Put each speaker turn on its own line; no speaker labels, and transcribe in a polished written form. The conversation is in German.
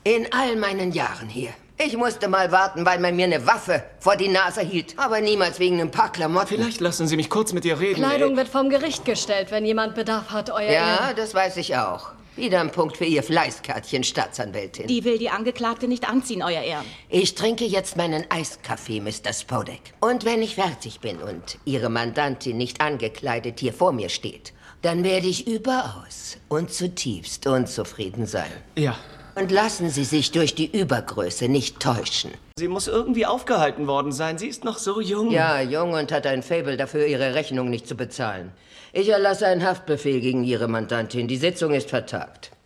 In all meinen Jahren hier. Ich musste mal warten, weil man mir eine Waffe vor die Nase hielt. Aber niemals wegen ein paar Klamotten.
Vielleicht lassen Sie mich kurz mit ihr reden.
Kleidung wird vom Gericht gestellt, wenn jemand Bedarf hat, Euer
Ja,
Ehren.
das weiß ich auch. Wieder ein Punkt für Ihr Fleißkärtchen, Staatsanwältin.
Die will die Angeklagte nicht anziehen, Euer Ehren.
Ich trinke jetzt meinen Eiskaffee, Mr. Spodek. Und wenn ich fertig bin und Ihre Mandantin nicht angekleidet hier vor mir steht, dann werde ich überaus und zutiefst unzufrieden sein.
Ja.
Und lassen Sie sich durch die Übergröße nicht täuschen.
Sie muss irgendwie aufgehalten worden sein. Sie ist noch so jung.
Ja, jung und hat ein Faible dafür, ihre Rechnung nicht zu bezahlen. Ich erlasse einen Haftbefehl gegen Ihre Mandantin. Die Sitzung ist vertagt.